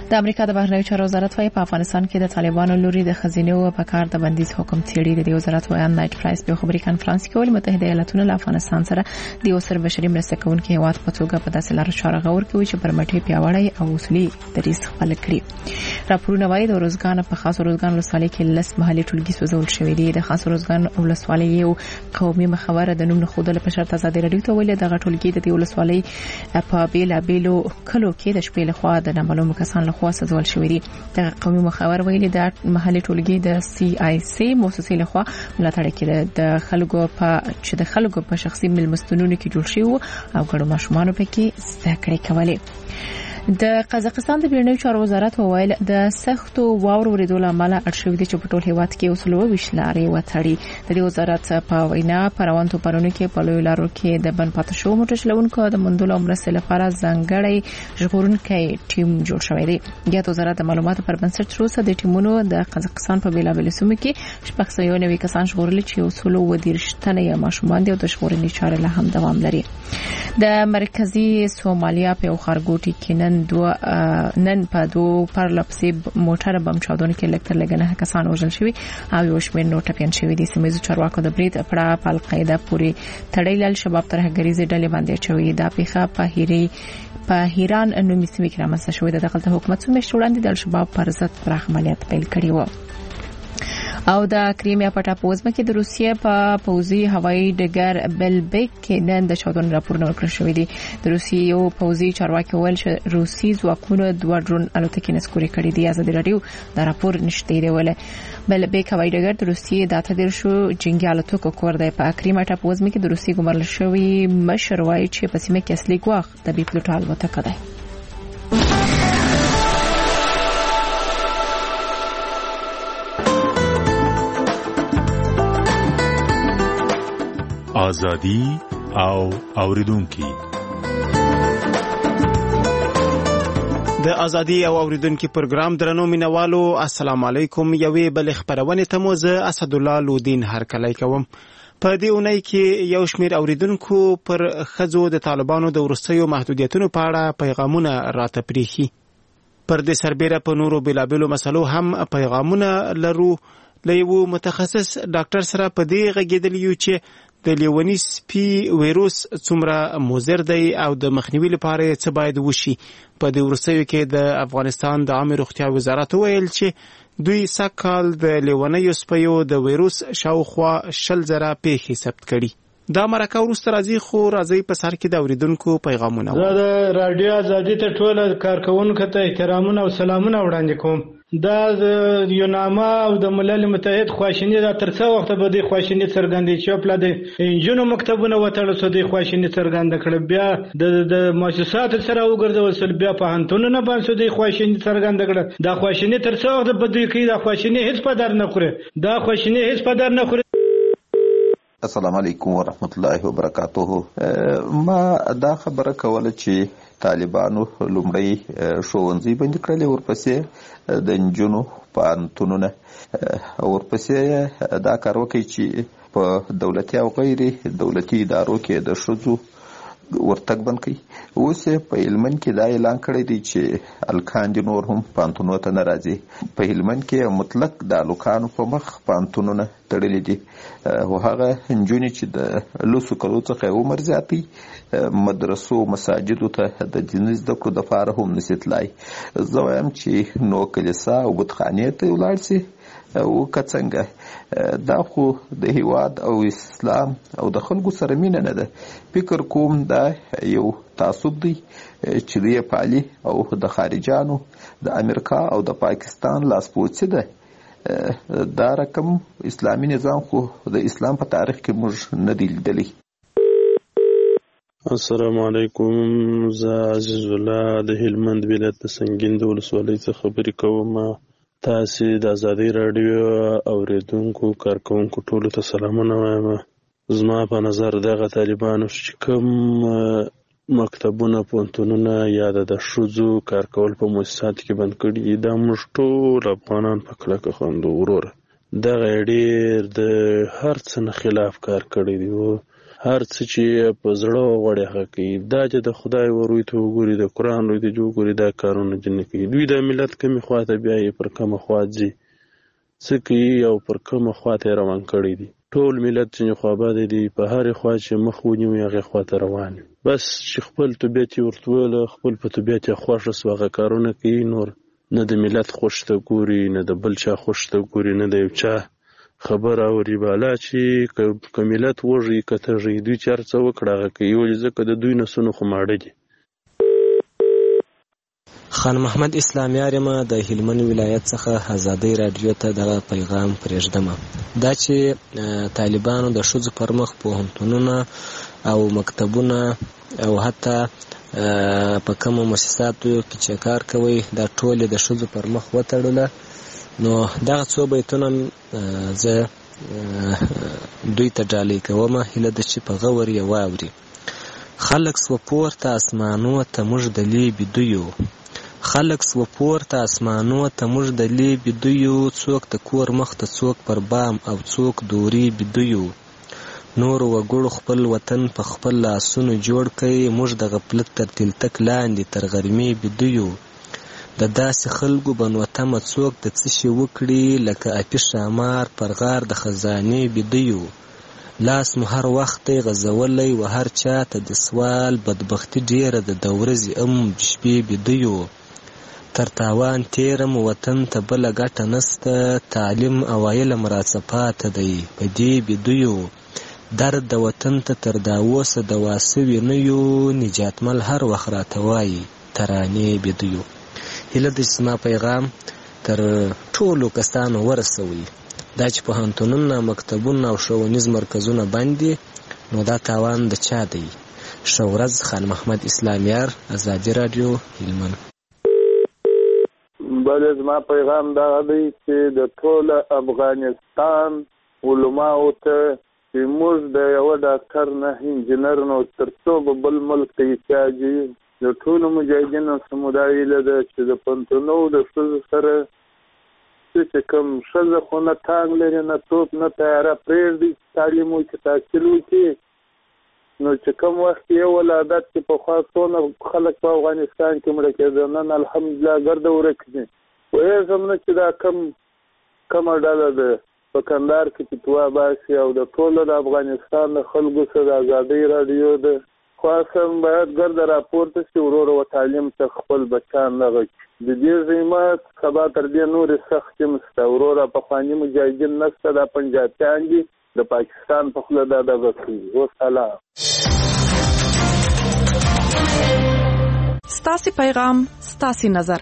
د امریکا د بهرنیو چارو وزارت وايي په افغانستان کې د طالبانو لوري د خزینو په کار د بندیز حکم څیړي. د وزارت وایي نایټ پرایس په خبري کانفرنس کې ویلي متحده ایالاتونو له افغانستان سره د یو سر بشري مرسته کوونکي هیواد په توګه په داسې لارو چارو غور کوي چې پرمټي پیاوړی او اصولي دریځ خپل کړي. راپورونه وايي د روزګان په خاص روزګان ولسوالۍ کې لس محلي ټولګي سوځول شوې دي. د خاص روزګان ولسوالۍ یو قومي مخابره د نوم خودل په شرط آزادي رادیو ته ویلي دغه ټولګي د ولسوالۍ په بیلابیلو کلو کې د شپې لخوا د نامعلوم کسان لخوا سوځول شوې دي. د قومي مخابره ویلي د محلي ټولګي د سی آی سی مؤسسې لخوا ملاتړ کړي د خلکو په شخصي ملمستونونو کې جوړ شوی او ګډو ماشومان پکې زده کړې کولې. د قزاقستان د بهرنیو چارو وزارت وویل د سختو واورو ورېدو له امله اړ شوې دي چې په ټول هیواد کې اوسلو وشلارې وتړي. د دې وزارت په وینا پروان توپانونو کې په لوی لارو کې د بن پاتې شو موټر چلونکو د مندلو مرستې لپاره ځانګړی ژغورونکی ټیم جوړ شوی دی. د وزارت د معلوماتو پر بنسټ تروسه د ټیمونو د قزاقستان په بیلابل سیمو کې شپږ سوه نوي کسان ژغورل چې اوسلو ودیرشتنه یا ماشومان دي او د ژغورنې چارې له هم دوام لري. د مرکزی سومالیا په خارګوټي کې نن په دوه پرلپسې موټر بم چاودنه کې لکتر لګنه کسان وژل شوی او یو شمېر نور ټپيان شوی دي. سیمایي چارواکو د برید پړه په القاعده پورې تړلل شباب ترهګریزي ډلې باندې چوي. دا پیښه په هیران نومي سیمه کې رامنځته شوې ده. دغه حکومت څو میاشتې وړاندې د شباب پر ضد پراخ عملیات پیل کړی و. او د کریمیا په ټاپوزمه کې د روسیې په پوځي هوایي ډګر بلبک کې نن د چاودنې راپورونه ورکړل شوې دي. د روسیې یو پوځي چارواکي ویل چې روسي ځواکونو دوه ډرون الوتکې نسکوري کړې دي. ازادي رادیو دا راپور نشته دی ویل. بلبک هوایي ډګر د روسیې د 8 جنگي الوتکو کور دی. په کریمیا ټاپوزمه کې د روسي ګمارل شوی مشر وایي چې په سیمه کې اصلي ګواښ د بي پلوټ الوتکه ده. آزادی او اوریدونکي د ازادي او اوریدونکو پروګرام درنو مینوالو السلام علیکم. یوې بل خبرونه ته مو زه اسد الله لودین هرکلی کوم. په دې اونۍ کې یو شمېر اوریدونکو پر خزو د طالبانو د ورستیو محدودیتونو په اړه پیغامونه راته پریخي. پر دې سربېره په نورو بلابلو مسلو هم پیغامونه لرو. لیو متخصص ډاکټر سره په دې غږیدل یو چې د لیونی سپي وایروس څومره مضر دی او د مخنیوي لپاره څه باید وشي. په دې ورستیو کې د افغانستان د عامه روغتیا وزارت ویل چې دوی سکهال د لیونیو سپیو د وایروس شاوخوا 10,000 پیښې ثبت کړي. دا مرکه ورسته راځي خو راځي په سر کې د اوریدونکو پیغامونه. زه د رادیو ازادي ته ټول کارکونکو ته احترامونه او سلامونه وړاندې کوم. دا د یوناما او د ملل متحد خواشینی دا تر څو وخت به د خواشینی څرګندې چې په د انجونو مکتبونه وټړل سو د خواشینی څرګند کړ. بیا د مؤسسات سره وګرځول سل بیا په هنتونو باندې د خواشینی څرګند کړ. دا خواشینی تر څو وخت به د کې دا خواشینی هیڅ پدر نه خوري. دا خواشینی هیڅ پدر نه خوري. السلام علیکم ورحمت الله وبرکاته. ما دا خبره کوله چې طالبانو لومړی ښوونځي بند کړل ورپسې د انجونو پوهنتونونه ورپسې دا کار وکړي چې په دولتي او غیر دولتي ادارو کې د ښځو ورتګ بند کړي. اوس په هلمند کې دا اعلان کړی دی چې الکان دي نور هم پوهنتونونو ته نه راځي. په هلمند کې مطلق د الکانو په مخ پوهنتونونه تړلي دي او هغه نجونې چې د لسو کلو څخه عمر زیاتی مدرسو مساجدو ته د دیني زده کړو دپاره هم نشي تلای. زه وایم چې نو کلیسا او بتخانې ته ولاړ شي او که څنګه دا خو د هیواد او اسلام او د خلکو سره مینه نه ده. فکر کوم دا یو تعصب دی چې دی پالي او د خارجانو د امریکا او د پاکستان لاسپوڅي ده. دا رقم اسلامي نظام خو د اسلام په تاریخ کې موږ نه دی لیدلی. السلام علیکم. زه عزیز الله د هلمند ولایت د سنگین د ولسوالۍ څخه خبرې کوم. تاسې د ازادي راډیو اوریدونکو کارکونکو ټولو ته سلامونه وایم. زما په نظر دغه طالبانو چې کوم مکتبونه پوهنتونونه یا د ښځو کار کول په مؤسساتو کې بند کړي دا موږ ټول افغانان په کلکه خوندو وروره دغه ډېر د هر څه نه خلاف کار کړی دی او هر څه چې په زړه غواړي هغه کوي. دا چې د خدای وروي ته وګوري، د قرآن وروي ته وګوري، دا کارونه چې نه کوي. دوی د ملت کمې خوا ته بیایي، پر کومه خوا ځي، څه کوي او پر کومه خوا ته روان کړی دي. ټول ملت چې خواباده دي په هرې خوا چې مخ ونیوي هغې خوا ته روان وي. بس چې خپل طبیعت یې ورته ویله، خپل په طبیعت یې خوښه سو، هغه کارونه کوي. نور نه د ملت خوښ ته ګوري، نه د بل چا خوښ ته ګوري، نه د یو چا خبره اوري. بالا چې که ملت وږي که تږي، دوی چې هر څه وکړه هغه کوي، ولې ځکه د دوی نسونه خو ماړه دي. خان محمد اسلامیار یم د هلمند ولایت څخه. ازادۍ راډیو ته دغه پیغام پرېږدم، دا چې طالبانو د ښځو پر مخ پوهنتونونه او مکتبونه او حتی په کومو مؤسساتو کې چې کار کوي دا ټول د ښځو پر مخ وتړله. نو دغه څو بیتونه زه دوی ته ډالۍ کوم، هیله ده چې په غور یې واوري. خلک سوه پورته اسمانو ته موږ د لیبې دویو، خلک سوه پورته اسمانو ته موږ د لیبې دویو، څوک د کور مخ ته څوک پر بام او څوک دوري بدویو. نور وګړو خپل وطن په خپل لاسونو جوړ کړي، موږ د غفلت تر تلتک لاندې تر غرمې بدویو. د داسې خلکو بنو تمه څوک د څه شي وکړي، لکه اپي ښامار پر غار د خزانې بدویو. لاس مو هر وخت دی غځولی و هر چا ته د سوال، بدبختي ډېره ده د ورځې شپې بدویو. تر تاوان تیرم وطن ته بله ګټه نسته، تعلیم او علم راڅه پاته دی په دې بدویو. درد د وطن ته تر دا اوسه دوا سوي نه یو، نجاتمل هر وخت راته وایي ترانې بدویو. هیله ده چې زما پیغام تر ټولو کسانو ورسوي. دا چې پوهنتونونه، مکتبونه او ښوونیز مرکزونه بند دي، نو دا تاوان د چا دی؟ ښه ورځ. خان محمد اسلامیار، ازادي راډیو، هلمند. بله زما پیغام دا دی چې د ټول افغانستان علماو ته چې موږ د یوه ډاکټر نه انجینر نو تر څو به بل ملک ته احتیاج وي، د ټولو مجاهدینو سمودای هیله ده چې د پوهنتونو د ښځو سره چې کوم ښځه خو نه ټانګ لري، نه توپ، نه تیاره پرېږدي، تعلیم وکړي، تحصیل وکړي. نو چې کوم وخت یو ولادت چې پخوا څونه خلک په افغانستان کې مړه کېده، نن الحمدلله ګرده ورک دي. پوهېږم نه چې دا کومه ډله ده په کندهار کې فتوا باسي او د ټولو د افغانستان د خلکو سره د ازادۍ راډیو ده خواستم باید ګرده راپورته شي، ورور و تعلیم ته خپل بچان دغه کړي. د دې ضیمت سبا تر دې نورې سختې مسته، وروره پخواني مجاهدین نسته، دا پنجابیان دي، د پاکستان په خوله دا دغه کوي. وسلام. ستاسې پیغام، ستاسې نظر.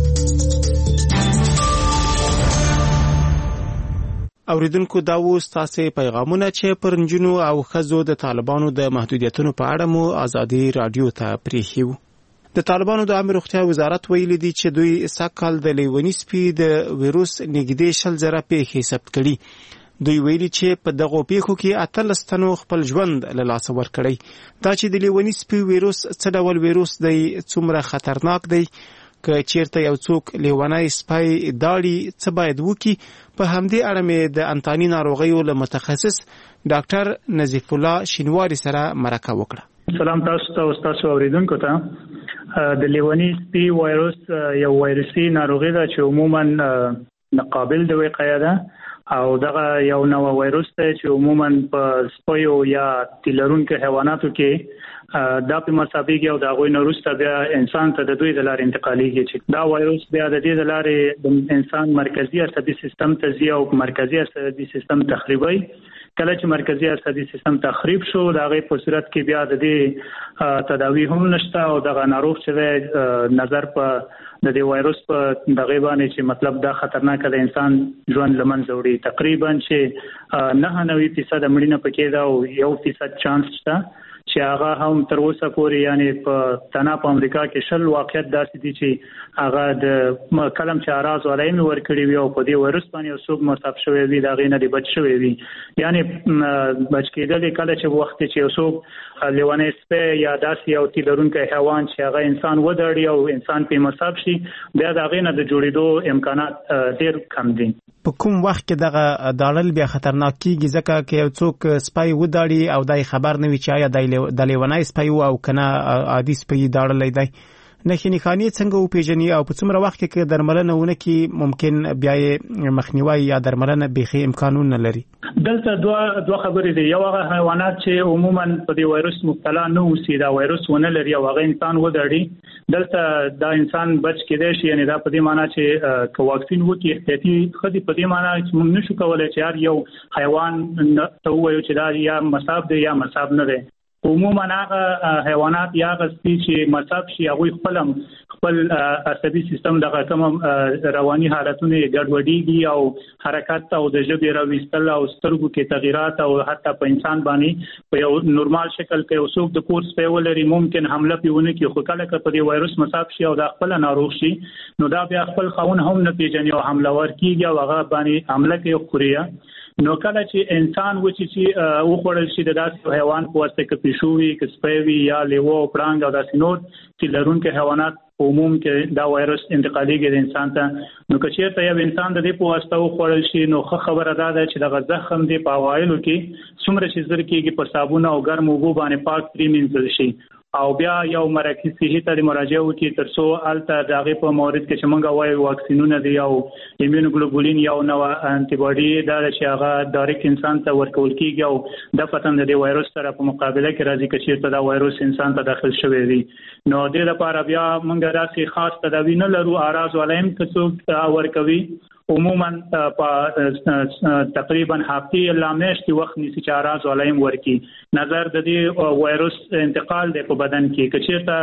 اوریدونکو دا و ستاسې پیغامونه چې پر نجونو او ښځو د طالبانو د محدودیتونو په اړه مو ازادي راډیو ته پرېښي وو. د طالبانو د عامه روغتیا وزارت ویلي دي چې دوی سږکال د لیوني سپي د ویروس نږدې 100,000 پیښې ثبت کړي. دوی ویلي چې په دغو پیښو کې 18 تنو خپل ژوند له لاسه ورکړی. دا چې د لیوني سپي ویروس څه ډول ویروس دی، څومره خطرناک دی، که چیرته یو څوک لیونی سپی داړي څه باید وکړي، په همدې اړه مې د انتاني ناروغیو له متخصص ډاکټر نظیف الله شینواري سره مرکه وکړه. سلام تاسو ته او تاسو اوریدونکو ته. د لیونی سپي وایروس یو وایرسي ناروغي ده چې عموما قابل د وقایه ده او دغه یو نوع وایروس دی چې عموما په سپیو یا تیلرونکو حیواناتو کې دا په مسابقه او د غوي نورسته بیا انسان ته د دوی د لارې انتقالېږي چې دا وایروس بیا د دې د لارې د انسان مرکزی عصبي سیستم ته ځي او مرکزی عصبي سیستم تخریبوي. کله چې مرکزی عصبي سیستم تخریب شو دا غي په صورت کې بیا د دې تداوی هم نشته او دغه ناروغ چې نظر په د دې وایروس په دغه باندې چې مطلب دا خطرناک د انسان ژوند لمنځه وړي. تقریبا چې 99% مړینه پکې ده او 1% چانس شته چې هغه هم تر اوسه پورې یعنی په تنها په امریکا کې 100 واقعیت داسې دي چې هغه د کلم چې اراز ولایم ورکړي وي او په دې وایروس باندې څوک مصاب شوی وي دا غینه دی بچ شوی وي. یعنی بچ کېدل کله چې وخت چې څوک لیونی سپی یا داسې یو تیلرونکو حیوان چې هغه انسان ودړي او انسان په مصاب شي بیا دا غینه د جوړېدو امکانات ډېر کم دي. په کوم وخت کې دغه داړل بیا خطرناک کیږي ځکه چې یو څوک سپای وداړي او دای خبر نه وي چې آیا د لیونای سپای او کنه عادي سپای داړل دی نښانی څنګه او پیژني او په څومره وخت کې درملنه ونه کې ممکن بیا مخنیوي یا درملنه به امکانونه لري. دلته دوه خبرې دي. یو هغه حیوانات چې عموما په دې وایرس مبتلا نه اوسي دا وایرس ونه لري او هغه انسان وداړي دلته دا انسان بچ کېدای شي یعنی دا په دې معنی چې که واکسین وکړي احتیاطي خدي په دې معنی چې موږ نشو کولای چې هر یو حیوان ته وایو چې دا یا مصاب دی یا مصاب نه دی. عموما هغه حیوانات یا غستی چې مصاب شي هغه خپل عصبي سیستم دغه کوم رواني حالتونه ګډوډيږي او حرکت او د ژبې راوستل او سترګو کې تغیرات او حتی په انسان باندې په یو نورمال شکل کې اوسوک د کورس په ولري ممکن حمله پیونه کې خو کله په دې وایرس مصاب شي او د خپل ناروغ شي نو دا بیا خپل خون هم نه پیژني او حمله ور کیږي او هغه باندې حمله کوي خوریا. نو کله چې انسان چې او خورل شي د داسې حیوان په واسطه کې پښوی کې سپېوي یا لیوه او پړانګ او داسې نور چې لرونکو حیوانات عموم کې دا وایرس انتقالېږي د انسان ته. نو که چېرته یو انسان د دې په واسطه او خورل شي نو خبره ده چې د زخم دی په اوایلو کې څومره چې زر کېږي په صابون او ګرم اوبو باندې پاک پریمینځل شي او بیا یو مرکزي صحي ته مراجعه وکړي ترڅو الته دغه په مورد کې چې موږ وایو واکسینونه دي او ایمونوګلوبولین یو نو انټي باډي دا چې هغه ډایرکټ انسان ته ورکول کیږي او د پتن د وایرس سره په مقابله کې راځي چې دا وایرس انسان ته داخل شوی وي. نو د لپاره بیا موږ راځي خاص تداوی نه لرو اراز ولایم څه ورکوي عموما تقریبا هفته لامشتي وخت نسی چې اراز ولایم ورکی نظر د دې وایرس انتقال د په بدن کې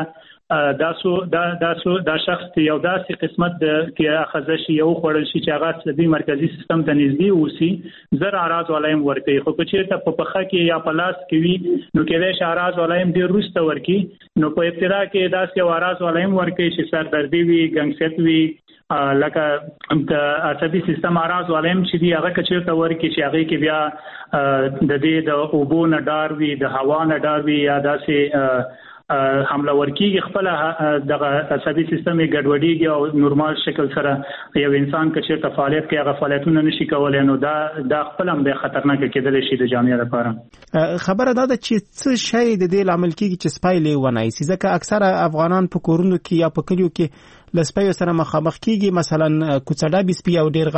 کچېرته دا شخص یو داسې قسمت کې اخذ شي یو خورل شي چې هغه د مرکزی سیستم ته نږدې اوسي زر اراز ولایم ورکی خو کچېرته په پخه کې یا پلاس کې وي نو کېدای شي اراز ولایم ډیر روسته ورکی نو په ابتدا کې داسې اراز ولایم ورکی چې سر دردي وي ګنګسیت وي لکه د عصبي سیستم اراز ولایم چې دی هغه کچېرته ورکی چې هغه کې بیا د دې د اوبو نه ډار وي د هوا نه ډار وي یا داسې حمله ورکیږي خپل د عصبي سیستم ګډوډيږي او نورمال شکل سره یو انسان کچېرته فعالیت کوي هغه فعالیتونه نشي کولای نو دا خپل هم د خطرناک کېدل شي د جامعې لپاره. خبره ده چې څه شی د دې لامل کیږي چې سپایلې ونای سي ځکه اکثره افغانان په کورونو کې یا په کلیو کې لسپایو سره مخامخ کیږي مثلا کوڅډا بسپی او ډیر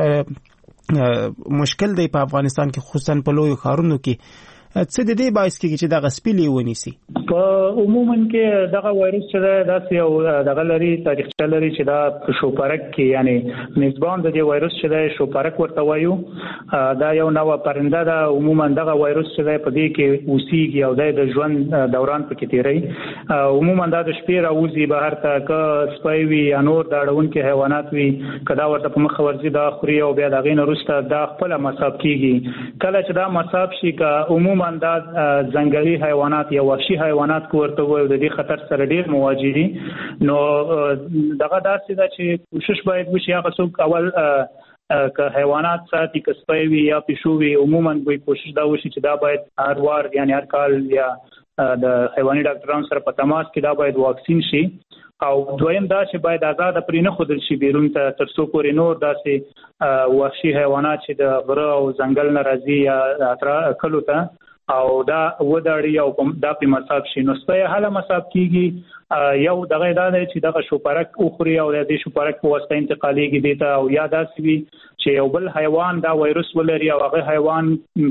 غټ مشکل دی په افغانستان کې خصوصا په لوی ښارونو کې څه د دې باعث کیږي چې دغه سپیلې ونیسي. په عموما کې دغه وایرس چې داسې یو دغه لري تاریخچه لري چې دا شوپرک کې یعنی میزبان د دې وایرس چې شوپرک ورته وایو دا یو نوې پرنده ده عموما دغه وایرس چې په دې کې اوسېږي او د ژوند دوران پکې تیری عموما دا د شپې راوځي بهر ته که سپی وي یا نور د اړونکو حیوانات وي کدا ورته په مخ ورځي دا خوري او بیا دغه نه وروسته دا خپل مصاب کیږي کله چې دا مصاب شي که عموما دا ځنګلي حیوانات یا وحشي حیوانات ورته وایي د دې خطر سره ډیر مواجه دي نو دغه داسې ده چې کوشش باید وشي هغه څوک اول که حیوانات ساتي که سپی وي یا پیشو وي عموما باید کوشش دا وشي چې دا باید هر وار یعنی هر کال یا د حیواني ډاکټرانو سره په تماس کې دا باید واکسین شي او دویم دا چې باید آزاد پرې نه خودل شي بیرون ته ترڅو پورې نور داسې وحشي حیوانات چې د غره او ځنګل نه راځي یا کلو ته او دا وداړي او دا په مصاب شي نو سپه حاله مصاب کیږي یو دغه دا دی چې دغه شوپرک اخري او د شوپرک په واسطه انتقالېږي دیته او یا داسې وي چې یو بل حیوان دا وایرس ولري او هغه حیوان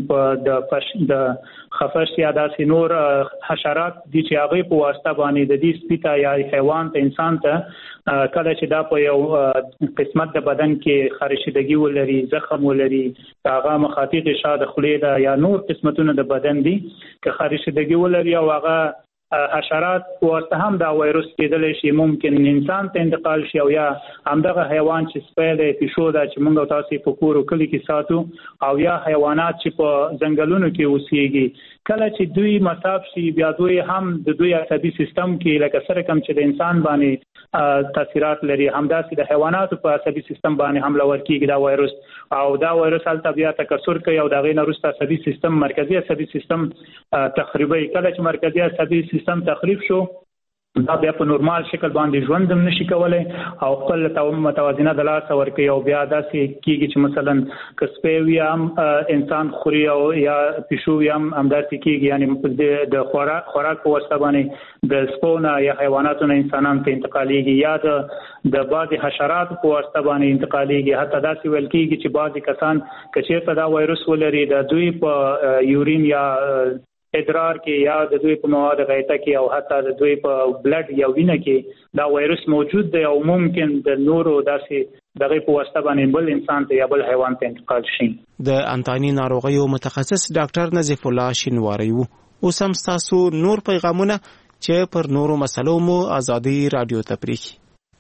د خفش یا داسې نور حشرات دي چې هغه په واسطه باندې د دې سپیتا یا حیوان ته انسان ته کله چې دا په یو قسمت د بدن کې خارشدګي ولري زخم ولري هغه مخاطیق شاده خلې ده یا نور قسمتونه د بدن دي که خارشدګي ولري او هغه حشرات واسطه هم دا وایرس کېدل شي ممکن انسان ته انتقال شي او یا همدغه حیوان چې سپیل پیشو دا چې موږ تاسو په کور او کلی کې ساتو او یا حیوانات چې په ځنګلونو کې اوسېږي کله چې دوی مصاب شي بیا دوی هم د دوی عصبي سیستم کې لکه سره کم چې د انسان باندې تاثیرات لري همداسې د حیواناتو په عصبي سیستم باندې حمله ورکیږي دا وایرس او دا وایرس هلته بیا تکثر کوي او دغه نه وروسته عصبي سیستم مرکزی عصبي سیستم تخریبي کله چې مرکزی عصبي سیستم تخریب شو دا بیا په نورمال شکل باندې ژوند هم نشي کولای او خپل متوازنه د لاس ورکوي او بیا داسې کیږي چې مثلا کسبه وي هم انسان خوري او یا پښو هم همداسې کیږي یعنی د خوراک په واسطه باندې د سپونه یا حیواناتو نه انسانانو ته انتقالېږي یا د بعض حشرات په واسطه باندې انتقالېږي. حتی داسې ویل کیږي چې بعض کسان کچېرته دا وایروس ولري د دوی په یورین یا ادرار کې یا د دوی په مواد غایطه کې او حتی د دوی په بلډ یا وینه کې دا وایروس موجود دی او ممکن د نورو داسې دغه په واسطه باندې بل انسان ته یا بل حیوان ته انتقال شي. د انتاني ناروغیو متخصص ډاکټر نظیف الله شینواری وو. اوس هم تاسو نور پیغامونه چې پر نورو مسلو مو ازادي رادیو ته پریږي.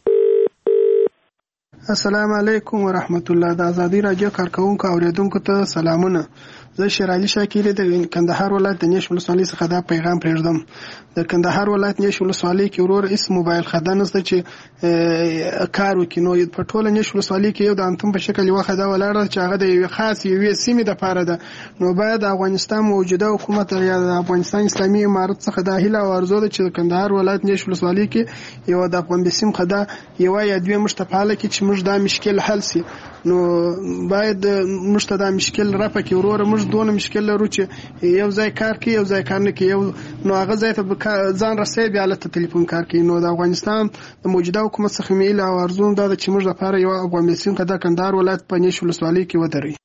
السلام علیکم ورحمت الله. د ازادي رادیو کارکونکو اوریدونکو ته سلامونه. زه شیرعلی شاکر د کندهار ولایت د نیش ولسوالۍ څخه دا پیغام پرېږدم. د کندهار ولایت نیش ولسوالۍ کې ورور اس موبایل خدای نشته چې کار وکړي. نو په ټوله نیش ولسوالۍ کې یو د انتم په شکل یو خدای ولاړه چې هغه د یو خاص یو سیمې د پاره ده. نو باید د افغانستان موجوده حکومت یا د افغانستان اسلامي امارت څخه د هیله او ارزو ده چې د کندهار ولایت نیش ولسوالۍ کې یو د افغان بسیم خدای یو یا دوه مشتفاله کې چې موږ دا مشکل حل سي. نو باید موږ ته دا مشکل رافه کې ورور موږ دونه مشکل لرو چې یو ځای کار کوي یو ځای کار نه کوي نو هغه ځای ته ځان رسوي بیا له ټلیفون کار کوي. نو د افغانستان د موجوده حکومت څخه میل او ارزو دا چې موږ لپاره یو افغان بسیم کده کندهار ولایت په نیش ولسوالۍ کې ودرې.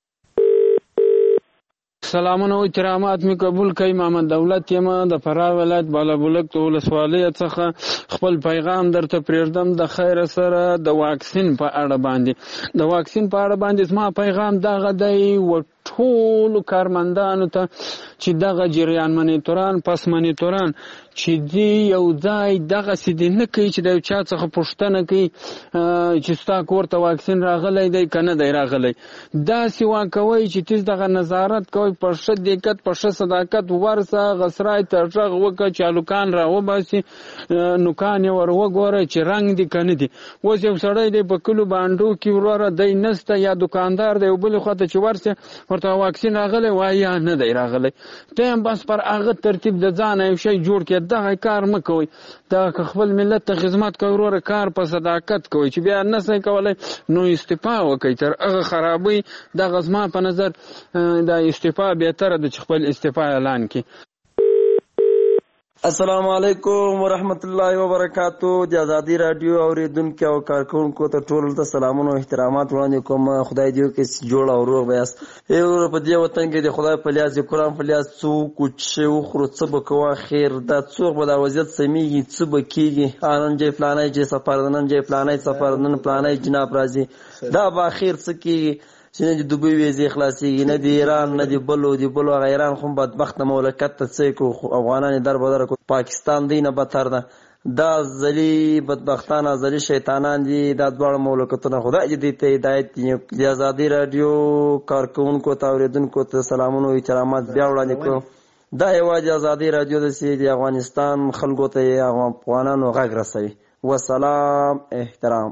سلامونه او احترامات می قبول کړئ. محمد دولت یم د فراه ولایت بالابلوک ولسوالۍ څخه خپل پیغام درته پرېږدم د خیر سره د واکسین په اړه باندې. د واکسین په اړه باندې زما پیغام دغه دی ټول کارمندانو ته چې دغه جریان منیتوران پس منیتوران چې دی یو ځای دغه سیدی نه کوي چې د یو چا څخه پوښتنه کوي چې ستا کور ته واکسین راغلی دی که نه دی راغلی. داسې واکوئ چې تیز دغه نظارت کوئ په ښه دقت په ښه صداقت ورسه غسرای ته غږ وکړه چې هلکان راوباسي نوکان یې ور وګوره چې رنګ دی که نه دی. اوس یو سړی دی په کلو بانډو کې وروره دی نسته یا دکاندار دی یو بلې خوا ته چې ورسې ورته واکسین راغلی وایي یا نه دی راغلی ته هم بس پر هغه ترتیب د ځانه یو شی جوړ کړه. دغه کار مه کوئ. دغه خپل ملت ته خدمت کوئ وروره کار په صداقت کوئ چې بیا نه شئ کولی نو استعفا وکړئ. تر هغه خرابۍ دغه زما په نظر د استعفا بهتره ده چې خپل استعفا اعلان کړي. السلام علیکم ورحمت الله وبرکاتو. د ازادي رادیو اوریدونکو او کارکونکو ته ټول ته سلامونه او احترامات وړاندې کوم. خدای دې وکړي جوړ او روغ بیاست. یو په دې وطن کې د خدای په لیاز قرآن په لیاز څوک چې وخورو څه به کوه خیر دا څوک به دا وضعیت سمیږي څه به کېږي نن جای فلانی جای سفر نن جای فلانی سفر نن فلانی جناب راځي دا به اخر څه کېږي چې نه د دوبۍ ویزې خلاصېږي نه د ایران نه د بلو هغه ایران خو بدبخته مملکت ته څه کړو افغانان یې در بدره کړو. پاکستان دی نه بدتر ده. دا ځلي بدبختان ځلي شیطانان دي دا دواړه مملکتونه. خدای دې ته هدایت د ازادي رادیو کارکونکو ته اوریدونکو ته سلامونه او احترامات بیا وړاندې کړو. دا یوازې ازادي رادیو د افغانستان خلکو ته افغانانو غږ رسوي. وسلام احترام.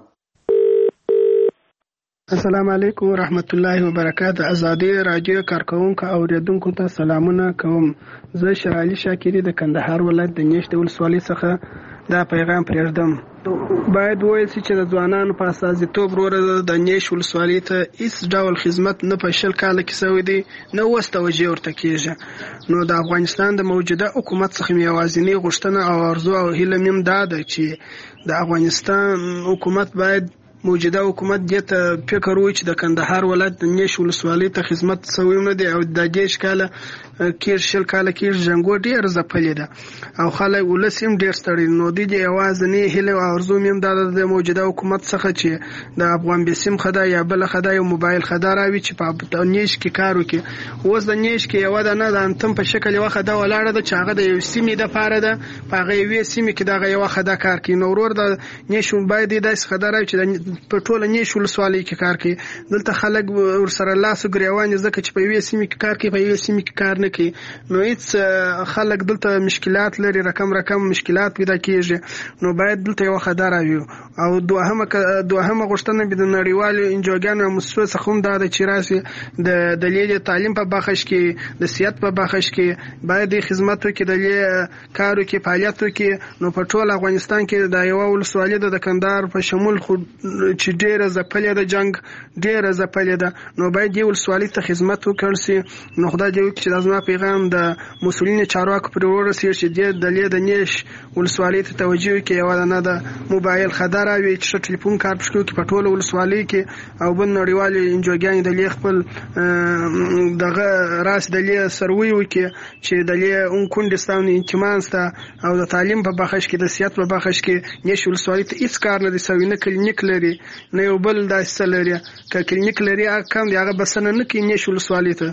السلام علیکم ورحمت الله وبرکاته. ازادي رادیو کارکونکو اوریدونکو ته سلامونه کوم. زه شیرعلی شاکر د کندهار ولایت د نیش ولسوالۍ څخه دا پیغام پرېږدم. باید وویل شي چې د ځوانانو په استازیتوب وروره د نیش ولسوالۍ ته هیڅ ډول خدمت نه په 20 کاله کې شوی دی نه اوس توجه ورته کېږي. نو د افغانستان د موجوده حکومت څخه مې یوازینۍ غوښتنه او ارزو او هیله مې هم دا ده چې د افغانستان حکومت باید موجوده حکومت دې ته فکر وکړي چې د کندهار ولایت د نیش ولسوالۍ ته خدمت شوی نه دی او د 10 کاله کې 20 کاله کې جنګو ډېر ځپلې ده او خلک ولس هم ډېر ستړي. نو دې یوازینۍ هیله او ارزو مې هم د موجوده حکومت څخه چې د افغان بسیم خدای یا بل خدای یو موبایل خدای راوي چې په نیش کې کار وکړي. اوس د نیش کې یو د نه د انتم په شکل یو خدای ولاړه ده چې هغه د یو سیمې د پاره ده په هغه یوې سیمې کې دغه یو خدای کار کوي. نو ورور د نیش باید داسې خدای راوي چې په ټوله نیش ولسوالۍ کې کار کوي. دلته خلک ورسره لاس ګریوان ځکه چې په یوې سیمې کې کار کوي په یوې سیمې کې کار نه کوي، نو هیڅ خلک دلته مشکلات لري، رقم مشکلات پیدا کیږي. نو باید دلته یو خدای وي. او دوهمه غوښتنه به د نړیوالو انجوګانو او مؤسسو څخه هم دا ده چې راسي د دلیل تعلیم په بخش کې د صحت په بخش کې باید خدمت وکړي، د کارو کې فعالیت وکړي. نو په ټول افغانستان کې د یو ولسوالۍ د کندهار په شمول چې ډیره ځپلې ده، جنگ ډیره ځپلې ده، نو باید یو ولسوالۍ ته خدمت وکړي سي. نو خدای دې وکړي چې زما پیغام د مسؤلینو چارواکو پر ورسېږي چې د نیش ولسوالۍ ته توجه وکړي. یو نه د موبایل خدای راوي چې ټلیفون کار پښکو کې په ټول ولسوالۍ کې او بل نړیوالې انجوګانې د لې خپل دغه راس د لې سروي وکړي چې د لې اون کندستان انتمانستا او د تعلیم په بخش کې د صحت په بخش کې نیش ولسوالۍ ته هیڅ کار نه دی سوی، نه کلینیک لري نه یو بل داسې لري. که کلینیک لري کم دی هغه بسنه نه کوي نیش ولسوالۍ ته.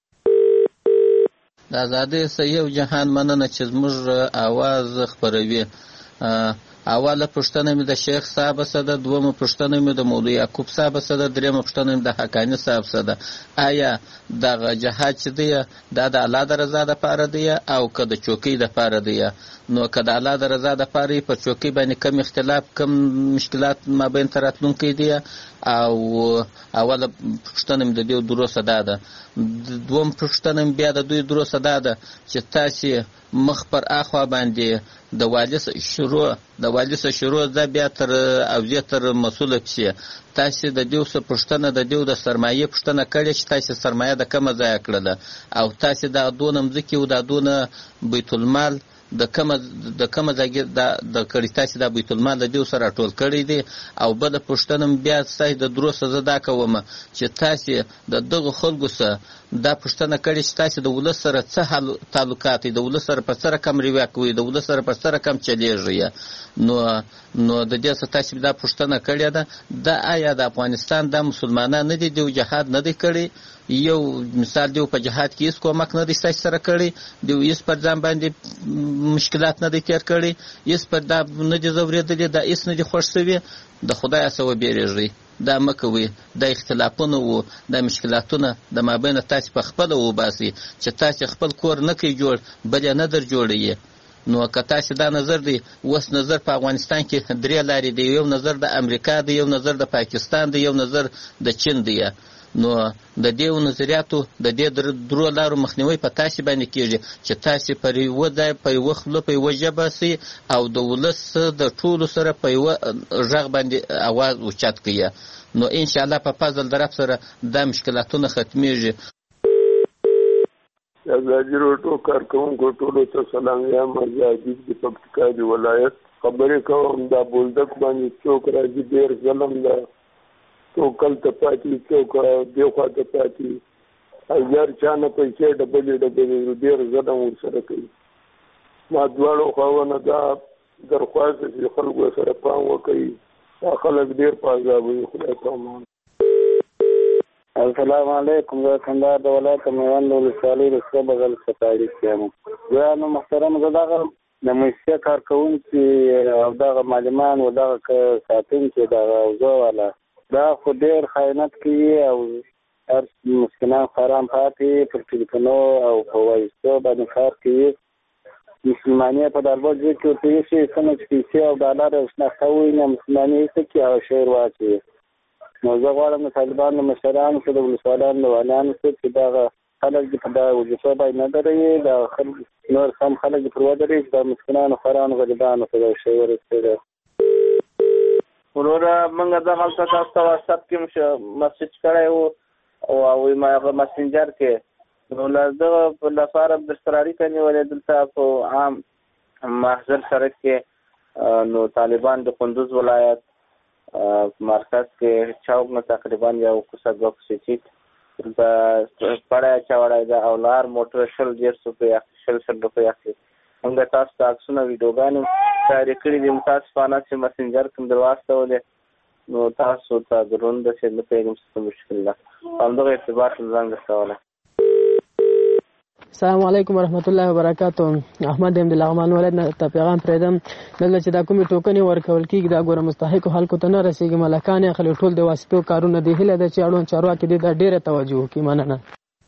د ازادۍ صحیح او جهان مننه چې زموږ आवाज خپروي. اوله پوښتنه مې د شیخ صاحب څخه ده، دومه پوښتنه مې د مولوی یعقوب صاحب څخه ده، دریمه پوښتنه مې د حقانی صاحب څخه ده. آیا دغه جهاد چې دی دا د الله د رضا لپاره دی او که د چوکۍ لپاره دی؟ نو که د الله د رضا لپاره په چوکۍ باندې کم اختلاف کم مشکلات مابین ته راتلونکی دی. او اوله پوښتنه مې د دې دروسه ده. دوم پوښتنه مې بیا د دوی دروسه ده چې تاسې مخ پر اخوا باندې د والي څخه شروع ده بیا تر اوضاع تر مسؤله پسې تاسې د دې څه پوښتنه د دې د سرمایې پوښتنه کړې چې تاسې سرمایه د کومه ځایه کړله او تاسې دا دونه مځکې او دا دونه بیت المال د کومه ځای د کړي تاسې دا بیت المال د دې سره ټول کړی دی. او بله پوښتنه بیا تاسې د دروسه زه دا کوم چې تاسې د دغه خلکو سره دا پوښتنه کړې چې تاسې د ولس سره څه تعلقات دي، د ولس سره په څه رقم رویه کوي، د ولس سره په څه رقم چلیږي. نو د دې څخه تاسې دا پوښتنه کړې ده دا آیا د افغانستان دا مسلمانان نه دي د جهاد نه دي کړي؟ یو مثال دی په جهاد کې هیڅ کومک نه دی تاسې سره کړی، دی هیڅ پر ځان باندې مشکلات نه دی تیر کړی، هیڅ پر دا نه دی ځورېدلی، دا هیڅ نه دی خوښ شوي. د خدای څخه وبېرېږئ، دا مه کوئ. دا اختلافونه و دا مشکلاتونه د مابینه تاسې په خپله وباسئ چې تاسې خپل کور نه کوي جوړ بل یې نه در جوړوي. نو که تاسې دا نظر دی اوس نظر په افغانستان کې درې لارې دی، یو نظر د امریکا دی، یو نظر د پاکستان دی، یو نظر د چین دی. نو د دې نظریاتو د دې درو لارو مخنیوي په تاسې باندې کېږي چې تاسې پر یوه ځای په یوه خوله په یوه ژبه سئ او د ولس د ټولو سره په یوه غږ باندې اواز اوچت کړئ. نو انشاءالله په فضل د رب سره دا مشکلاتونه ختمیږي. ازادي راډیو کارکوونکو ټولو ته سلام. یم عزیز د پکتیکا د ولایت خبرې کوم. دا بولدک باندې څوک راځي ډېر ظلم ده، څوک هلته پاتې څوک دې خوا ته پاتې، هزار چا نه پیسې ډبلې ډېر ظلم ورسره کوي. ما دواړو خواونه دا درخواست چې خلکو سره پام وکړي، دا خلک ډېر په عذاب وي. خدای پامان. السلام علیکم. زه کندهار د ولایت میوند ولسوالۍ رسوه بغل څخه تاریخ یم. زه محترم زه دغه د موسسې کارکوونکي او دغه معلمان او دغه ساتونکي دغه اوضاع والا دا خو ډېر خیانت کوي او هر مسکینان خرام پاتې پر ټلیفونو او په وایسو باندې کار کوي. مسلمانۍ په دربار ځای کې ورته ایښي څنګه چې پیسې او ډالر او شناخته وویني مسلمانۍ ایسته کړي او شعر واچوي. نو زه غواړم د طالبانو مشرانو سره د ولسوالانو د واليانو سره چې دغه خلک دې په دغه وظیفه باندې نه دروي، دغه خلک نور سم خلک دې پر ودروي چې د مسکینانو خرانو غریبانو ته د شی ورسېږي. وروره موږ دغلته تاسو ته واتساپ کې مسیج کړی و او هغوی ما هغه مسنجر کې نو له دغه لپاره درسره اړیکه نیولې دلته په عام محضر سړک کې. نو طالبان د کندوز ولایت مرکز کې چوک نه تقریبا یو کوڅه دوه کوڅې چې دلته پړی اچولی ده او لار موټر 100 روپۍ اخلي. موږ تاسو ته عکسونه ویډیوګانې تیارې کړي دي، متاسفانه چې مسنجر کوم در واستولې نو تاسو ته دروند ده چې نه پوهېږم څه مشکل ده، همدغه ارتباط له ځان رسولی. السلام علیکم ورحمت الله وبرکاتو. احمد ام د لغمان ولایت نه ته پیغام پرېدم. دلته چې دا کومې ټوکنې ورکول کېږي دا ګوره مستحقو خلکو ته نه رسېږي، ملکان یې اخلي، ټول د واسطو کارونه دي. هیله ده چې اړوند چارواکي دې ته ډېره توجه وکړي. مننه.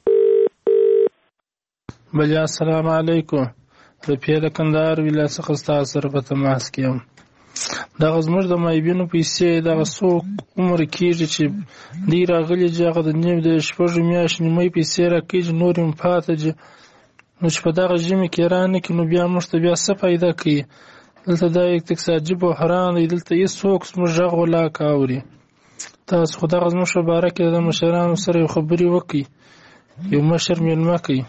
بلیا السلام علیکم. رفیع د کندهار ولایت څخه ستاسو سره په تماس کې یم. دغه زموږ د مایبینو پیسې دغه څو عمر کېږي چې دی راغلي چې هغه د نیم د شپږو میاشتو نیمۍ پیسې راکېږي، نور یې پاته دي. نو چې په دغه ژمي کې رانه کړي نو بیا موږ ته بیا څه فایده کوي؟ دلته دا اقتصادي بحران دی، دلته هېڅوک زموږ غږ ولاک اوري. تاسو خو دغه زموږ په باره کې د مشرانو سره یو خبرې وکړئ، یو مشر مېلمه کوي.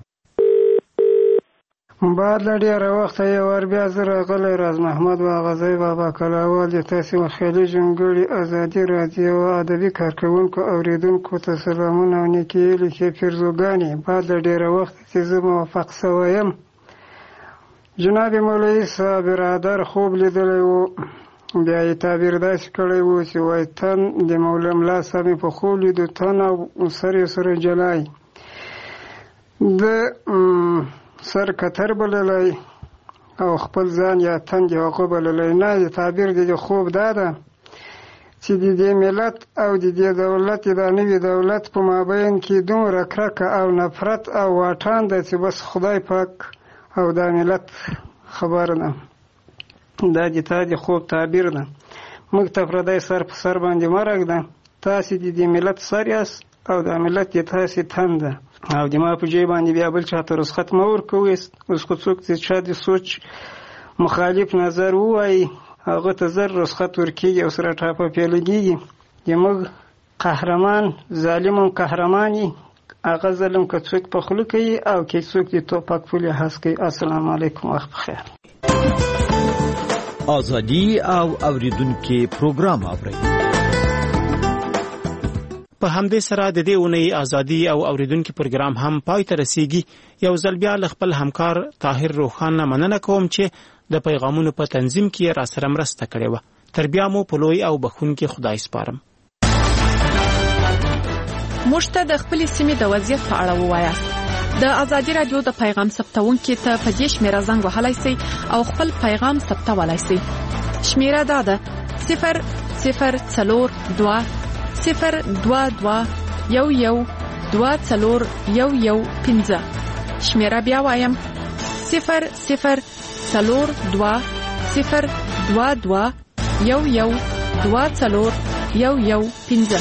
بعد له ډېره وخته یو وار بیا زه راغلی راز محمد باغزی بابا کلاوال د تاسې خیالي جونګړي ازادي راډیو او ادبي کارکوونکو اورېدونکو ته سلامونه او نیکې لیکې پیرزوګانې. بعد له ډېره وخته چې زه موفق سوی یم، جناب مولوي صاحب برادر خوب لیدلی و، بیا یې تعبیر داسې کړی و چې وایي تن د ملا صاحب مې په خوب لیدو، تن او سر یې سره جلای د سر کتر بللی او خپل ځان یا تن د هغه بللی. نه، د تعبیر د خوب دا ده چې د دې ملت او د دې دولت د نوي دولت په مابین کې دومره کرکه او نفرت او واټان ده چې بس خدای پاک او دا ملت خبر ده. دا د تا د خوب تعبیر ده. موږ ته پردی سر په سر باندې مرګ ده. تاسې د دې ملت سر یاست او دا ملت د تاسې تن ده. او د ما په جای باندې بیا بل چاته رخصت مه ورکوئ. اوس خو څوک چې چا د سوچ مخالف نظر ووایي هغه ته زر رخصت ورکېږي او سره ټاپه پې لګېږي. زموږ قهرمان ظالم هم قهرمان وي، هغه ظلم که څوک په خوله کوي او که څوک د توپک په لحاظ کوي. السلام علیکم، وخت بخیر. ازادي او اوریدونکو پروګرام اورئ. په همدې سره د دې اونۍ ازادي او اوریدونکو پروګرام هم پای ته رسیږي. یو ځل بیا له خپل همکار طاهر روخان مننه کوم چې د پیغامونو په تنظیم کې را سره مرسته کړې و. تر بیا مو په لوی او بخښونکي خدای سپارم. موږ ته د خپل سیمې د وضعیت په اړه ووایاست. د ازادي رادیو د پیغام ثبتونکو ته په دې شمیره زنګ وهلای شئ او خپل پیغام ثبتولای شئ. شمیره دا ده 004 022 11 2415. شمیره بیا وایم 004 022 11 2415.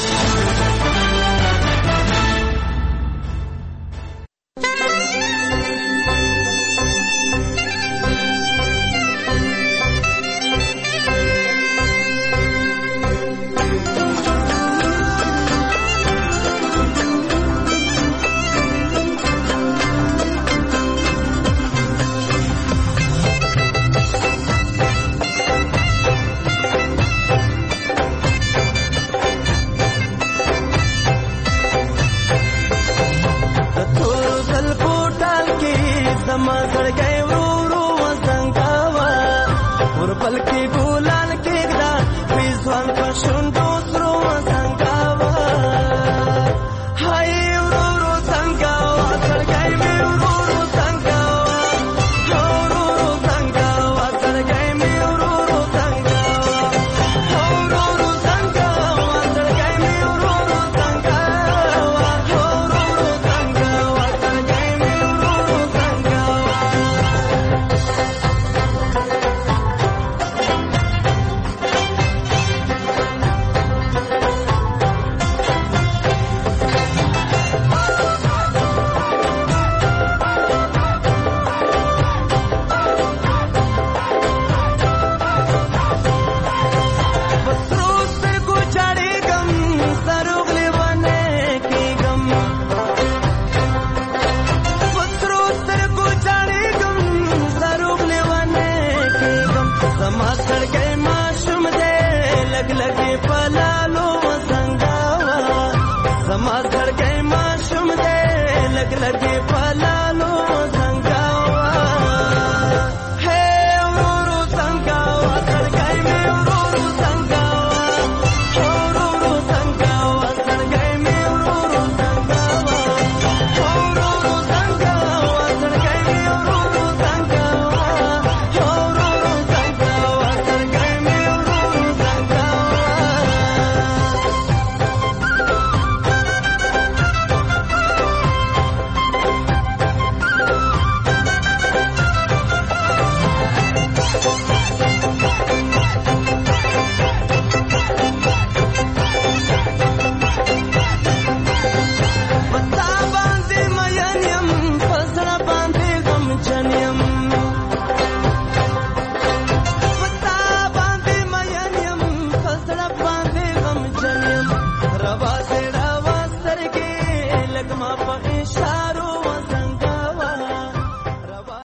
पल के